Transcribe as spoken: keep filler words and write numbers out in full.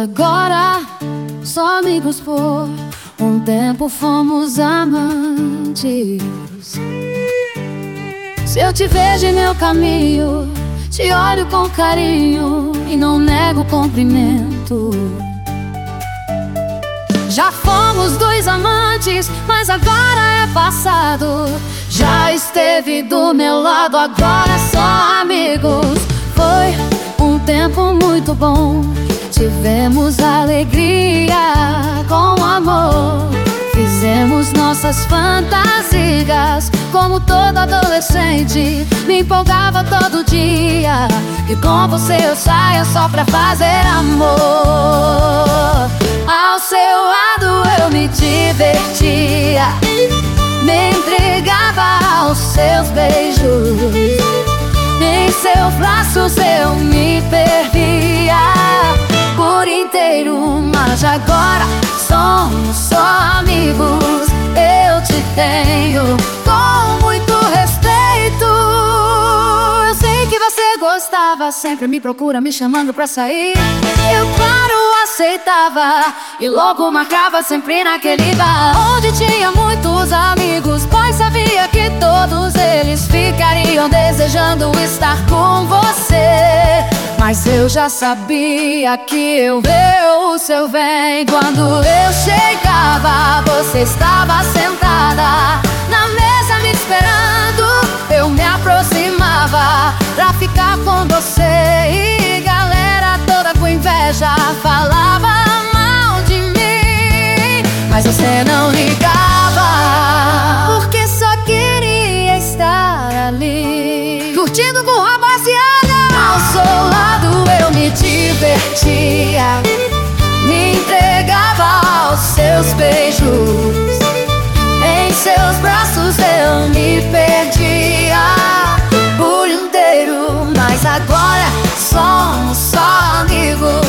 agora só amigos por um tempo fomos amantes. Se eu te vejo em meu caminho, te olho com carinho e não nego cumprimento. Já fomos dois amantes, mas agora é passado. Já esteve do meu lado, agora é só amigos. Foi um tempo muito bom, tivemos alegria com amor. Fizemos nossas fantasias, como todo adolescente. Me empolgava todo dia, e com você eu saia só pra fazer amor. Ao seu lado eu me divertia, me entregava aos seus beijos. Em seus braços eu me perdia por inteiro. Mas agora somos só amigos. Eu te tenho com muito respeito. Eu sei que você gostava, sempre me procura me chamando pra sair. Eu claro aceitava e logo marcava sempre naquele bar onde tinha muitos amigos, pois sabia que todos eles ficariam desejando estar com você. Mas eu já sabia que eu ver o seu bem. Quando eu chegava, você estava sentada na mesa me esperando. Eu me aproximava pra ficar com você, e galera toda com inveja falava mal de mim. Mas você não ligava, porque só queria estar ali curtindo com a rapaziada. Ao seu lado eu me divertia, me entregava aos seus beijos. Em seus braços eu me perdia por inteiro. Mas agora somos só amigos.